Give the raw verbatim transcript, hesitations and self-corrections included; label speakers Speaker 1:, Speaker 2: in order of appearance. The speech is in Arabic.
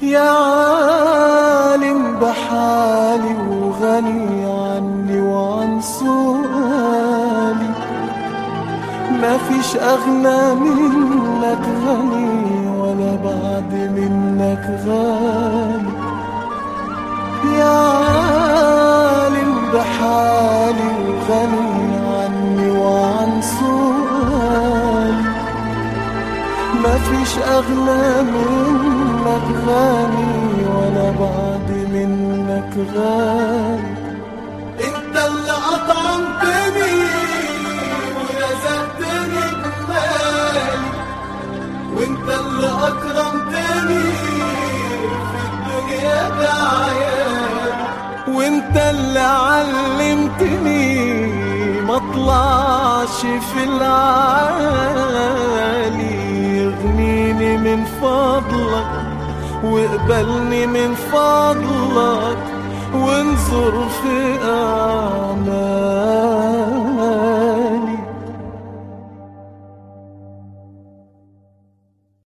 Speaker 1: يا عالم بحالي وغني عني وعن سؤالي، ما فيش أغنى منك غني ولا بعد منك غالي. يا عالم بحالي وغني عني وعن سؤالي، ما فيش أغنى منك غني ولا بعد منك غالي. انت اللي أطعمتني ورزقتني بمالي، وانت اللي أكرمتني في الدنيا بعيالي، وانت اللي علمتني مطلعش في العالي. اغنيني من فضلك واقبلني من فضلك وانظر في أعمالي.